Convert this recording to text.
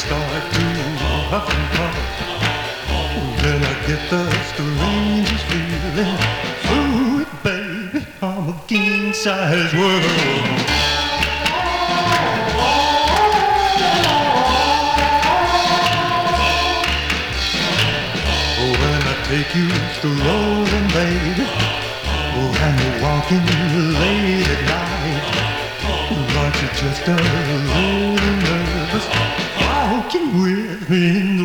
start to huff and puff. Then I get the strangest feeling. Ooh, baby, I'm a king-size world. Oh, when I take you strolling, baby, oh, and you're walking late at night, aren't you just a little nervous walking with me in